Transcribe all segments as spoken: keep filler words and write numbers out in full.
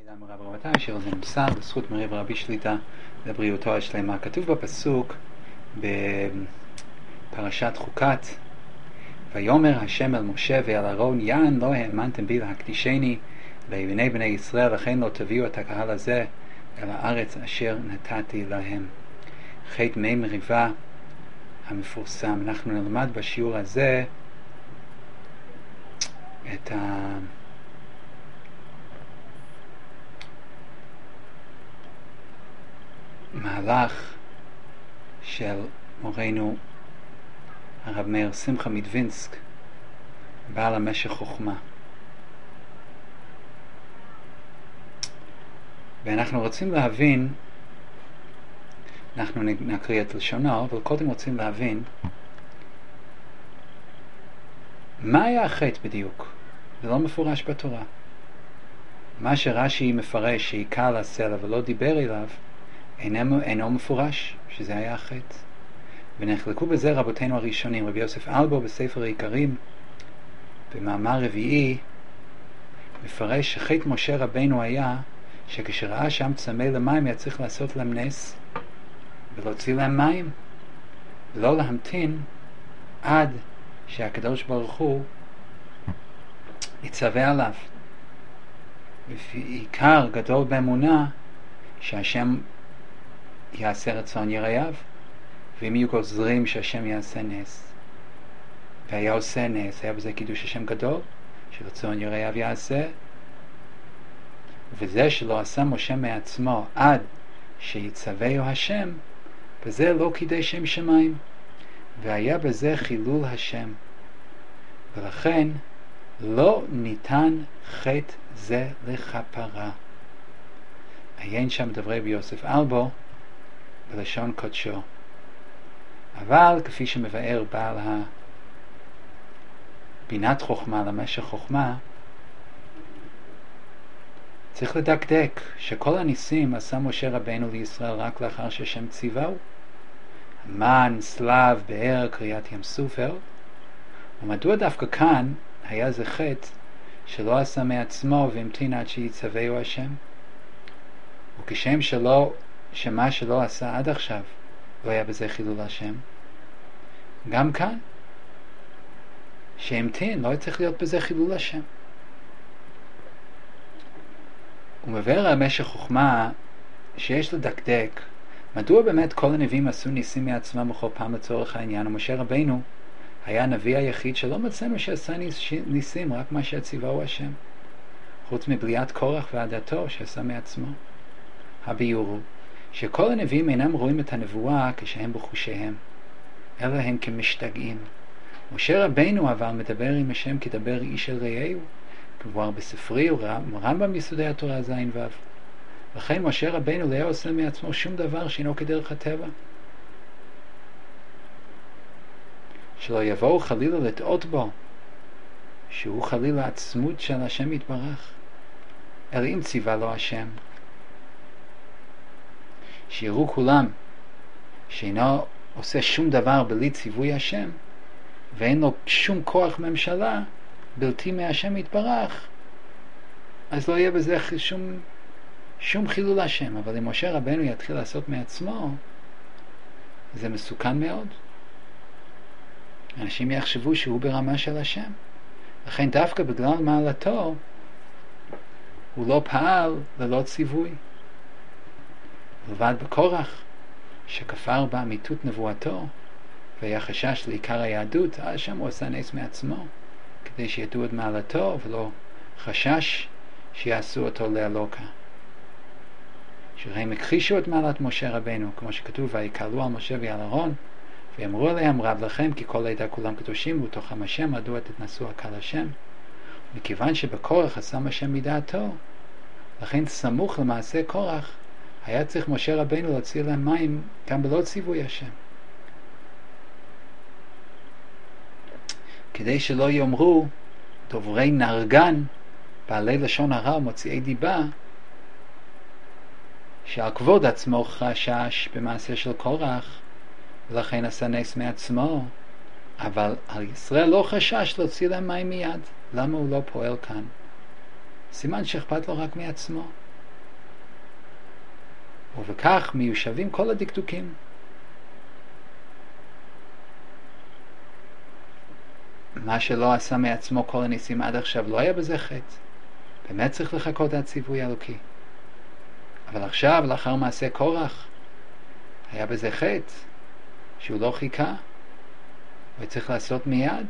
אדם רב רבתי אשר זה נמסר בזכות מרי ורבי שליטה לבריאותו השלמה. כתוב בפסוק בפרשת חוקת, ויאמר השם אל משה ואל אהרון, יען לא האמנתם בי להקדישני לעיני בני ישראל, לכן לא תביאו את הקהל הזה אל הארץ אשר נתתי להם. חטא מי מריבה המפורסם. אנחנו נלמד בשיעור הזה את ה... מהלך של מורנו הרב מאיר שמחה מדווינסק, בעל המשך חוכמה. ואנחנו רוצים להבין, אנחנו נקריא את לשונו, אבל קודם רוצים להבין מה היה החטא בדיוק. זה לא מפורש בתורה. מה שרש"י מפרש שעיקר הסלע ולא דיבר אליו אינו, אינו מפורש שזה היה החטא. ונחלקו בזה רבותינו הראשונים. רבי יוסף אלבו בספר העיקרים במאמר רביעי מפרש שחטא משה רבנו היה שכשראה שם צמא למים היה צריך לעשות להם נס ולהוציא להם מים, ולא להמתין עד שהקדוש ברוך הוא יצווה עליו. ועיקר גדול באמונה שהשם יעשה רצון יראיו, ואם יהיו גוזרים שהשם יעשה נס, והיה עושה נס, היה בזה קידוש השם גדול שרצון יראיו יעשה. וזה שלא עשה משה מעצמו עד שיצווהו השם, בזה לא קידש שם שמיים, והיה בזה חילול השם, ולכן לא ניתן חטא זה לכפרה. עיין שם דברי ביוסף אלבו בלשון קודשו. אבל כפי שמבאר בעל בינת חוכמה למשך חוכמה, צריך לדקדק שכל הניסים עשה משה רבנו לישראל רק לאחר שהשם ציווהו. המן, סלב, באר, קריאת ים סופר. ומדוע דווקא כאן היה זה חטא שלא עשה מעצמו והמתין עד שיצווהו השם? וכשם שלא, שמה שלא עשה עד עכשיו לא היה בזה חילול השם, גם כאן שהמתין לא צריך להיות בזה חילול השם. ומבאר המשך חוכמה שיש לדקדק מדוע באמת כל הנביאים עשו ניסים מעצמם בכל פעם לצורך העניין, ומשה רבנו היה הנביא היחיד שלא מצאנו שעשה ניסים, רק מה שציווהו השם, חוץ מבליעת קורח ועדתו שעשה מעצמו. הביאור הוא שכל הנביאים אינם רואים את הנבואה כשהם בחושיהם, אלא הם כמשתגעים. משה רבנו אבל מדבר עם השם כדבר איש אל רעהו, כבר בספרי ורמב"ם ביסודי התורה זין וו. לכן משה רבנו לא היה עושה מעצמו שום דבר שאינו כדרך הטבע, שלא יבואו חלילה לטעות בו שהוא חלילה עצמות של השם יתברך, אלא אם ציווה לו השם. שיראו כולם שאינו עושה שום דבר בלי ציווי השם, ואין לו שום כוח ממשלה בלתי מהשם יתברך, אז לא יהיה בזה שום, שום חילול השם. אבל אם משה רבנו יתחיל לעשות מעצמו, זה מסוכן מאוד. אנשים יחשבו שהוא ברמה של השם. לכן דווקא בגלל מעלתו הוא לא פעל ללא ציווי. לבד בקורח שכפר באמיתות נבואתו והיה חשש לעיקר היהדות, אז שם הוא עשה נס מעצמו כדי שידעו את מעלתו ולא חשש שיעשו אותו לאלוקה. שהם הכחישו את מעלת משה רבנו, כמו שכתוב, ויקהלו על משה ועל אהרון ואמרו עליהם רב לכם כי כל העדה כולם קדושים ובתוכם השם, מדוע תתנסו הקהל השם? מכיוון שבקורח עשה השם מדעתו, לכן סמוך למעשה קורח היה צריך משה רבנו להוציא להם מים גם בלא ציווי השם, כדי שלא יאמרו דוברי נרגן, בעלי לשון הרע ומוציאי דיבה, שעל כבוד עצמו חשש במעשה של קורח ולכן עשה נס מעצמו, אבל על ישראל לא חשש להוציא להם מים מיד. למה הוא לא פועל כאן? סימן שאכפת לו רק מעצמו. ובכך מיושבים כל הדקדוקים. מה שלא עשה מעצמו כל הניסים עד עכשיו לא היה בזה חטא. באמת צריך לחכות עד ציווי אלוקי. אבל עכשיו, לאחר מעשה קורח, היה בזה חטא, שהוא לא חיכה, וצריך לעשות מיד.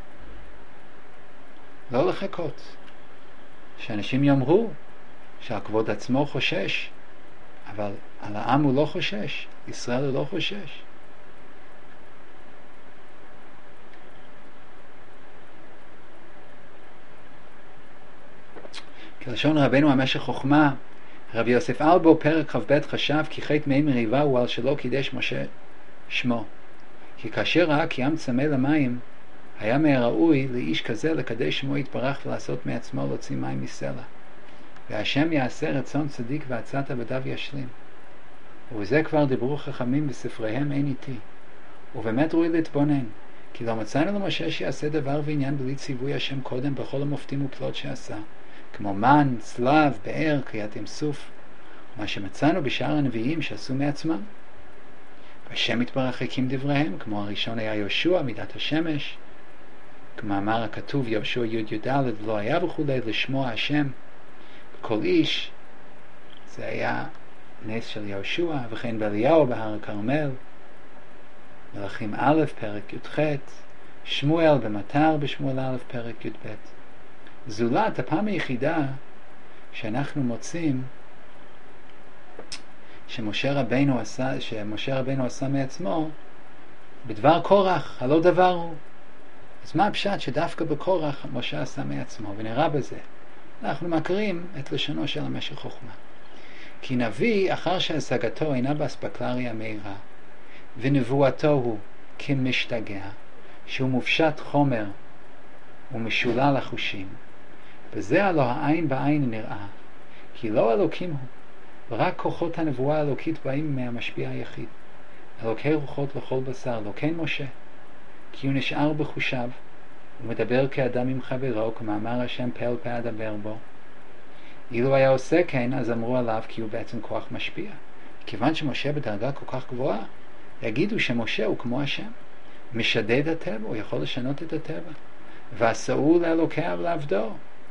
לא לחכות. שאנשים יאמרו שהכבוד עצמו חושש, אבל על העם הוא לא חושש, ישראל הוא לא חושש. כלשון רבנו המשך חוכמה, רבי יוסף אלבו פרק כ"ב חשב כי חטא מי מריבה הוא על שלא קידש משה שמו. כי כאשר ראה כי עם צמא למים, היה מהראוי לאיש כזה לקדש שמו יתברך ולעשות מעצמו להוציא מים מסלע. והשם יעשה רצון צדיק ועצת עבדיו ישלים. ובזה כבר דיברו חכמים בספריהם אין איתי. ובאמת ראוי להתבונן, כי לא מצאנו למשה שיעשה דבר ועניין בלי ציווי השם קודם בכל המופתים ופלאות שעשה, כמו מן, צלב, באר, קריאת ים סוף, מה שמצאנו בשאר הנביאים שעשו מעצמם. והשם יתברך הקים דבריהם, כמו הראשון היה יהושע, מידת השמש, כמאמר הכתוב יהושע י' י"ד, לא היה וכולי לשמוע השם כל איש, זה היה נס של יהושע, וכן באליהו בהר הכרמל, מלכים א' פרק י"ח, שמואל במטר בשמואל א' פרק י"ב. זולת הפעם היחידה שאנחנו מוצאים שמשה רבינו עשה, שמשה רבינו עשה מעצמו בדבר קורח, הלא דבר הוא. אז מה הפשט שדווקא בקורח משה עשה מעצמו? ונראה בזה אנחנו מקרים את לשונו של המשך חוכמה. כי נביא אחר שהשגתו אינה באספקלריה מהירה ונבואתו הוא כמשתגע, שהוא מופשט חומר ומשולל החושים, וזה הלא העין בעין נראה, כי לא אלוקים הוא, ורק כוחות הנבואה האלוקית באים מהמשפיע היחיד, אלוקי רוחות לכל בשר, לא כן משה, כי הוא נשאר בחושיו, ומדבר כאדם עם חברו, כמאמר השם פה אל פה אדבר בו. אילו היה עושה כן, אז אמרו עליו כי הוא בעצם כוח משפיע. כיוון שמשה בדרגה כל כך גבוהה, יגידו שמשה הוא כמו השם, משדד הטבע, הוא יכול לשנות את הטבע, ועשאו לאלוקיו לעבדו,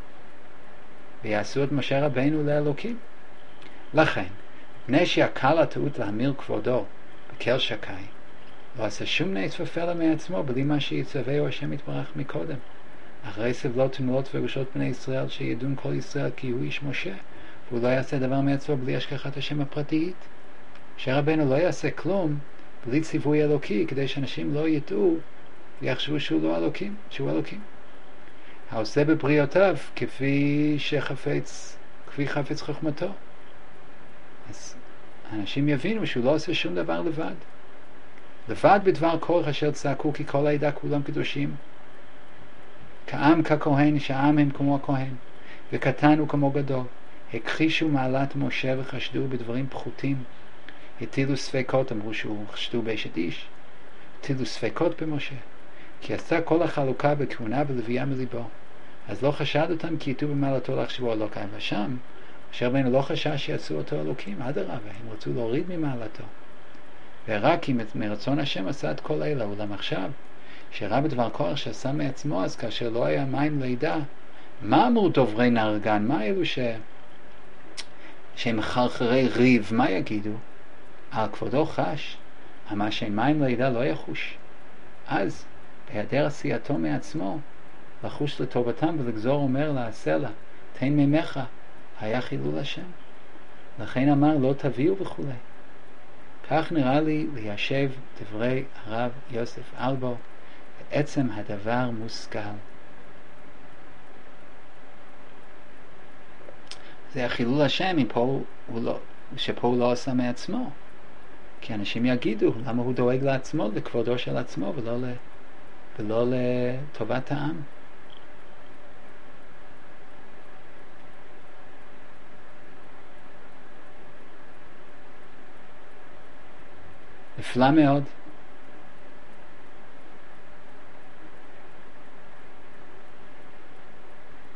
ויעשו את משה רבינו לאלוקים. לכן, בני שיקל הטעות להמיר כבודו בקל שקי, לא עשה שום נס ופלא מעצמו בלי מה שיצווהו השם יתברך מקודם, אחרי סבלות תמולות ורגשות בני ישראל שידון כל ישראל כי הוא איש משה, והוא לא יעשה דבר מעצמו בלי השגחת השם הפרטית. משה רבינו לא יעשה כלום בלי ציווי אלוקי, כדי שאנשים לא יטעו ויחשבו שהוא לא אלוקים, שהוא אלוקים. העושה בבריאותיו כפי שחפץ, כפי חפץ חוכמתו. אז אנשים יבינו שהוא לא עושה שום דבר לבד. לבד בדבר קורח אשר צעקו כי כל העדה כולם קדושים. כעם ככהן, שהעם הם כמו הכהן, וקטן הוא כמו גדול. הכחישו מעלת משה וחשדו בדברים פחותים. הטילו ספקות, אמרו שהוא חשדו באשת איש. הטילו ספקות במשה, כי עשה כל החלוקה בכהונה ולוויה מליבו. אז לא חשד אותם כי יטו במעלתו לחשבו אלוקי. ושם, אשר בנו לא חשש שיצאו אותו אלוקים, אדרבה, הם רצו להוריד ממעלתו. ורק אם מרצון השם עשה את כל אלה, אולם עכשיו, שראה בדבר קורח שעשה מעצמו, אז כאשר לא היה מים לידה, מה אמרו דוברי נהרגן? מה אלו ש... שהם חרחרי ריב, מה יגידו? על כבודו חש, אבל שאין מים לידה לא יחוש. אז, בהיעדר עשייתו מעצמו, לחוש לטובתם ולגזור אומר לעשה לה, תן ממך, היה חילול השם. לכן אמר לא תביאו וכו'. כך נראה לי ליישב דברי הרב יוסף אלבו, בעצם הדבר מושכל. זה החילול השם פה הוא לא, שפה הוא לא עושה מעצמו. כי אנשים יגידו למה הוא דואג לעצמו, לכבודו של עצמו, ולא, ל, ולא לטובת העם. נפלא מאוד.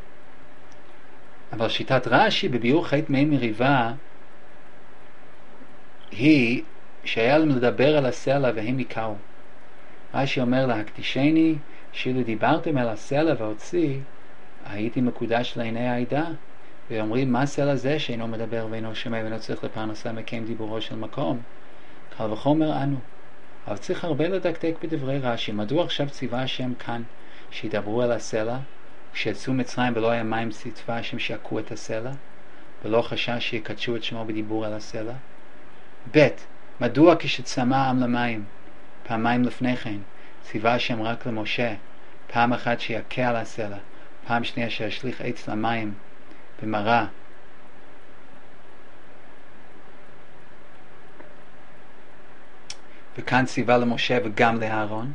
אבל שיטת רש"י בביאור חטא מי מריבה היא שהיה להם לדבר על הסלע והם יקראו. רש"י אומר לה, הקדישני, שאילו דיברתם על הסלע והוציא, הייתי מקודש לעיני העדה. ואומרים, מה הסלע זה שאינו מדבר ואינו שומע ואינו צריך לפרנסה מקיים דיבורו של מקום? קל וחומר אנו. אבל צריך הרבה לדקדק בדברי רש"י. מדוע עכשיו ציווה השם כאן שידברו על הסלע, כשיצאו מצרים ולא היה מים, ציווה השם שיעקו את הסלע, ולא חשש שיקדשו את שמו בדיבור על הסלע? ב' מדוע כשצמא העם למים פעמיים לפני כן ציווה השם רק למשה, פעם אחת שיקה על הסלע, פעם שנייה שישליך עץ למים במראה? וכאן ציווה למשה וגם לאהרון,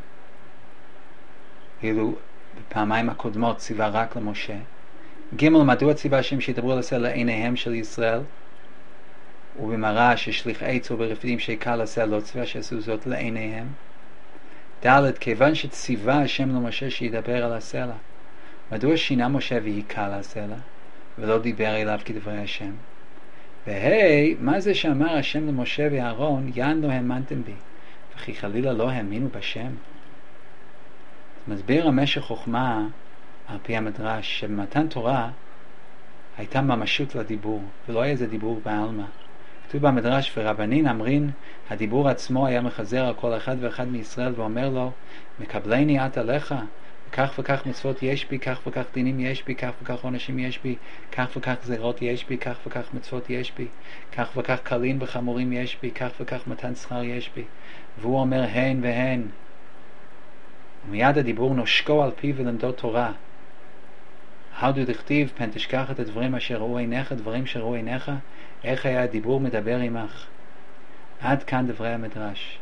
ואילו בפעמיים הקודמות ציווה רק למשה. ג' מדוע ציווה השם שידברו על הסלע לעיניהם של ישראל, ובמראה ששליך עץ או ברפדים שיקה על הסלע לא ציווה שעשו זאת לעיניהם? ד' כיוון שציווה השם למשה שידבר על הסלע, מדוע שינה משה והיקה על הסלע ולא דיבר אליו כדברי השם? והי, מה זה שאמר השם למשה ואהרון, יען לא האמנתם בי, וכי חלילה לא האמינו בשם? מסביר המשך חוכמה על פי המדרש שבמתן תורה הייתה ממשות לדיבור, ולא היה זה דיבור בעלמא. כתוב במדרש, ורבנין אמרין, הדיבור עצמו היה מחזר על כל אחד ואחד מישראל ואומר לו, מקבלני את עליך, כך וכך מצוות יש בי, כך וכך דינים יש בי, כך וכך עונשים יש בי, כך וכך גזירות יש בי, כך וכך מצוות יש בי, כך וכך קלים וחמורים יש בי, כך וכך מתן שכר יש בי. והוא אומר הן והן. ומיד הדיבור נושקו על פיו ולמדו תורה. הלדו דכתיב, פן תשכח את הדברים אשר ראו עיניך, דברים שראו עיניך, איך היה הדיבור מדבר עמך. עד כאן דברי המדרש.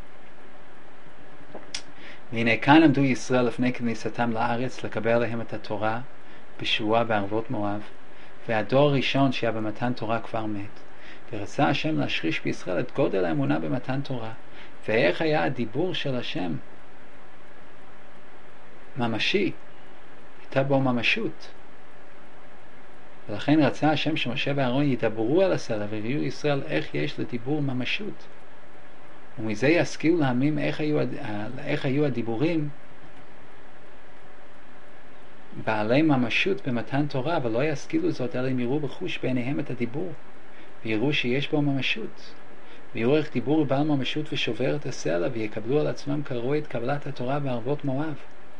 והנה כאן עמדו ישראל לפני כניסתם לארץ לקבל להם את התורה בשבועה בערבות מואב, והדור הראשון שהיה במתן תורה כבר מת, ורצה השם להשריש בישראל את גודל האמונה במתן תורה. ואיך היה הדיבור של השם? ממשי, הייתה בו ממשות. ולכן רצה השם שמשה ואהרון ידברו על הסלע ויראו ישראל איך יש לדיבור ממשות, ומזה ישכילו להאמין איך היו, איך היו הדיבורים בעלי ממשות במתן תורה, ולא ישכילו זאת אלא אם יראו בחוש בעיניהם את הדיבור ויראו שיש בו ממשות, ויראו איך דיבור הוא בעל ממשות ושובר את הסלע, ויקבלו על עצמם כראוי את קבלת התורה בערבות מואב.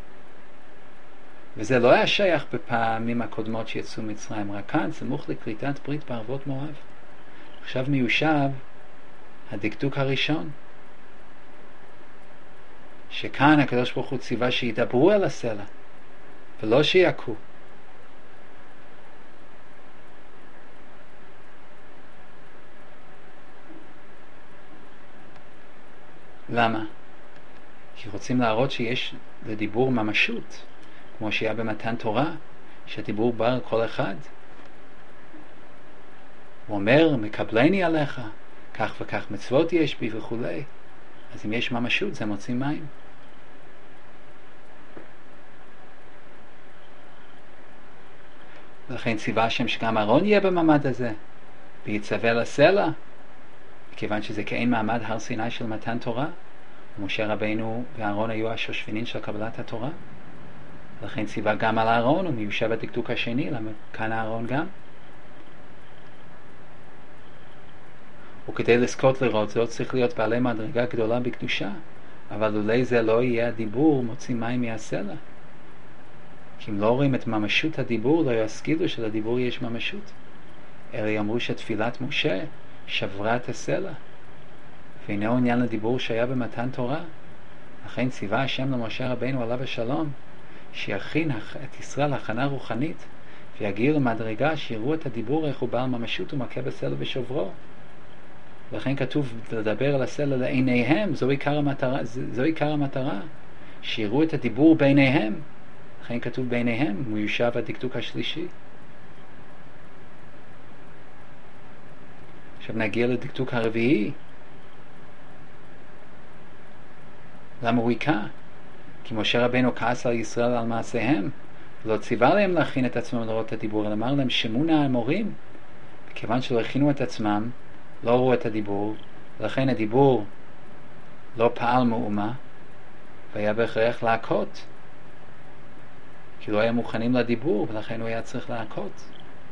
וזה לא היה שייך בפעמים הקודמות שיצאו מצרים, רק כאן סמוך לקליטת ברית בערבות מואב. עכשיו מיושב הדקדוק הראשון, שכאן הקדוש ברוך הוא ציווה שידברו על הסלע ולא שיעקו. למה? כי רוצים להראות שיש לדיבור ממשות, כמו שהיה במתן תורה, שהדיבור בא על כל אחד. הוא אומר, מקבלני עליך, כך וכך מצוות יש בי וכו'. אז אם יש ממשות, זה מוציא מים. ולכן ציווה השם שגם אהרון יהיה במעמד הזה, ויצווה לסלע, כיוון שזה כאין מעמד הר סיני של מתן תורה. משה רבינו ואהרון היו השושבינים של קבלת התורה, לכן ציווה גם על אהרון, ומיושב הדקדוק השני, למה כאן אהרון גם. וכדי לזכות לראות זאת צריך להיות בעלי מדרגה גדולה בקדושה, אבל לולי זה לא יהיה הדיבור מוציא מים מהסלע. כי אם לא רואים את ממשות הדיבור, לא ישכילו שלדיבור יש ממשות, אלא יאמרו שתפילת משה שברה את הסלע, והנה הוא עניין לדיבור שהיה במתן תורה. לכן ציווה השם למשה רבינו עליו השלום שיכין את ישראל הכנה רוחנית, ויגיעו למדרגה שיראו את הדיבור איך הוא בעל ממשות ומכה בסלע ושוברו. לכן כתוב לדבר על הסלע לעיניהם, זו עיקר המטרה, זו עיקר המטרה, שיראו את הדיבור בעיניהם. לכן כתוב בעיניהם, מיושב הדקדוק השלישי. עכשיו נגיע לדקדוק הרביעי. למה הוא היכה? כי משה רבינו כעס על ישראל על מעשיהם, ולא ציווה להם להכין את עצמם לראות את הדיבור, אלא אמר להם שמונה המורים. וכיוון שלא הכינו את עצמם, לא ראו את הדיבור, ולכן הדיבור לא פעל מאומה, והיה בהכרח להכות. כי לא היה מוכנים לדיבור, ולכן הוא היה צריך להכות.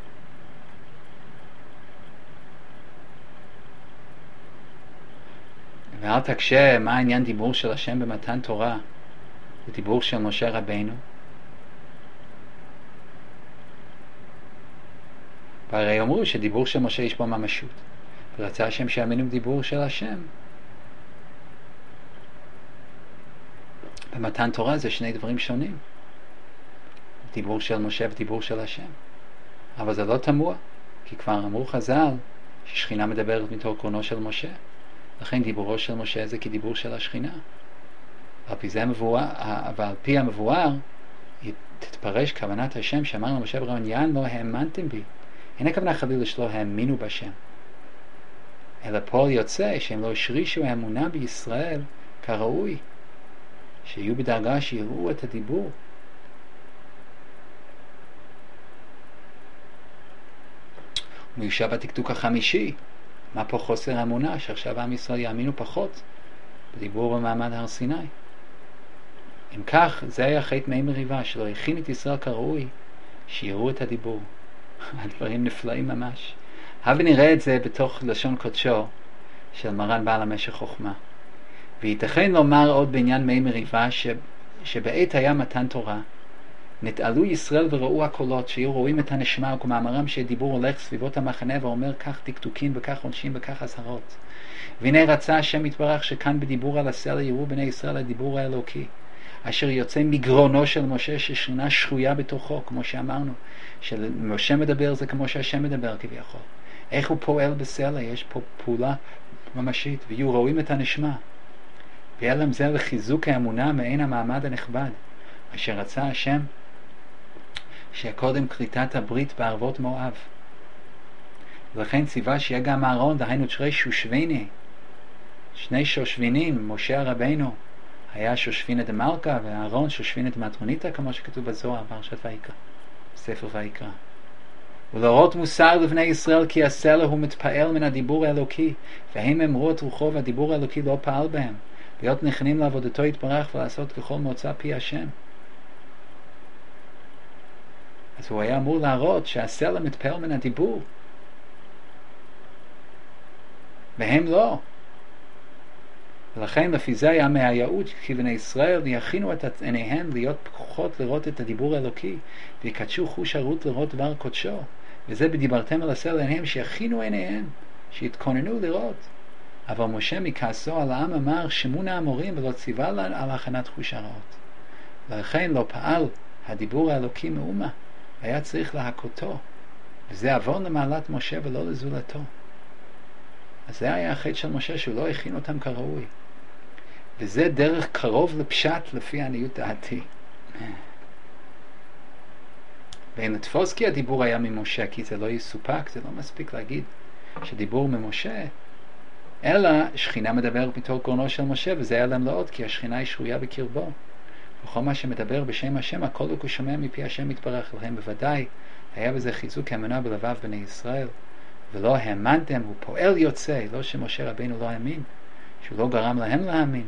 ואל תקשה מה העניין דיבור של השם במתן תורה, ודיבור של משה רבינו. והרי אמרו שדיבור של משה יש בו ממשות, ורצה השם שיאמינו בדיבור של השם. במתן תורה זה שני דברים שונים, דיבור של משה ודיבור של השם. אבל זה לא תמוה, כי כבר אמרו חז"ל ששכינה מדברת מתוך קרונו של משה, לכן דיבורו של משה זה כדיבור של השכינה. ועל פי זה מבואר, ועל פי המבואר תתפרש כוונת השם שאמר למשה ברמן, יען לא האמנתם בי. אין הכוונה חלילה שלא האמינו בשם, אלא פועל יוצא שהם לא השרישו האמונה בישראל כראוי, שיהיו בדרגה שיראו את הדיבור. מיושב בתקתוק החמישי, מה פה חוסר אמונה, שעכשיו עם ישראל יאמינו פחות בדיבור במעמד הר סיני. אם כך, זה היה חטא מי מריבה, שלא הכין את ישראל כראוי, שיראו את הדיבור. הדברים נפלאים ממש. הבה נראה את זה בתוך לשון קודשו של מרן בעל המשך חוכמה. וייתכן לומר עוד בעניין מי מריבה, ש... שבעת היה מתן תורה, נתעלו ישראל וראו הקולות, שיהיו רואים את הנשמע, וכמאמרם שדיבור הולך סביבות המחנה ואומר כך תקתוקים וכך עונשים וכך אזהרות. והנה רצה השם יתברך שכאן בדיבור על הסלע יראו בני ישראל הדיבור האלוקי, אשר יוצא מגרונו של משה, ששכינה שרויה בתוכו, כמו שאמרנו, שמשה מדבר זה כמו שהשם מדבר כביכול. איך הוא פועל בסלע? יש פה פעולה ממשית, ויהיו רואים את הנשמע. ויהיה להם זה לחיזוק האמונה מעין המעמד הנכבד, אשר רצה השם שקודם קליטת הברית בערבות מואב. ולכן ציווה שיהיה גם אהרון, דהיינו שרי שושביני, שני שושבינים, משה רבינו היה שושבינה דמלכה, ואהרון שושבינה דמטרוניתא, כמו שכתוב בזוהר, פרשת ויקרא, ספר ויקרא. ולהורות מוסר לבני ישראל כי הסלע הוא מתפעל מן הדיבור האלוקי, והם אמרו את רוחו והדיבור האלוקי לא פעל בהם, להיות נכונים לעבודתו יתברך ולעשות ככל מוצא פי השם. אז הוא היה אמור להראות שהסלע מתפעל מן הדיבור, והם לא. ולכן לפי זה היה מהייעוד כי בני ישראל יכינו את עיניהם להיות פקוחות לראות את הדיבור האלוקי, ויקדשו חוש ערות לראות דבר קודשו. וזה בדיברתם על הסלע עיניהם, שיכינו עיניהם, שיתכוננו לראות. אבל משה מכעסו על העם אמר, שמעו נא המורים, ולא ציווה על הכנת חוש הרעות. ולכן לא פעל הדיבור האלוקי מאומה, היה צריך להכותו, וזה עוון למעלת משה ולא לזולתו. אז זה היה החטא של משה, שהוא לא הכין אותם כראוי. וזה דרך קרוב לפשט לפי עניות דעתי. ואין לתפוס כי הדיבור היה ממשה, כי זה לא יסופק, זה לא מספיק להגיד שדיבור ממשה, אלא שכינה מדבר מתוך קרונו של משה, וזה היה להם לעוד, כי השכינה היא שרויה בקרבו. וכל מה שמדבר בשם השם, הכל הוא שומע מפי השם יתברך. להם בוודאי היה בזה חיזוק האמונה בלבב בני ישראל. ולא האמנתם, הוא פועל יוצא, לא שמשה רבינו לא האמין, שהוא לא גרם להם להאמין.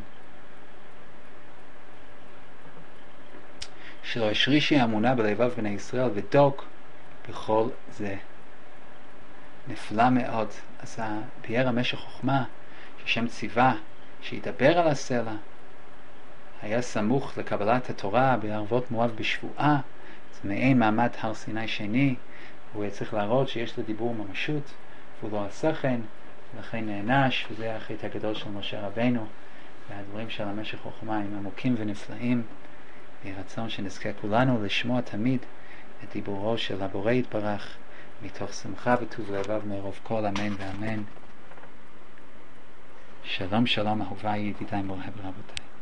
שלא השרישי האמונה בלבב בני ישראל ודוק בכל זה. נפלא מאוד. אז ביאר המשך חוכמה, ששם ציווה שידבר על הסלע, היה סמוך לקבלת התורה בערבות מואב בשבועה, זה מעין מעמד הר סיני שני, הוא היה צריך להראות שיש לדיבור ממשות, והוא לא עשה כן, ולכן נענש, וזה החטא הגדול של משה רבינו. והדברים של המשך חוכמה הם עמוקים ונפלאים, ורצון שנזכה כולנו לשמוע תמיד את דיבורו של הבורא יתברך, מתוך שמחה וטוב לבב מערוב כל, אמן ואמן. שלום שלום אהוביי ידידיי מוריי ורבותיי.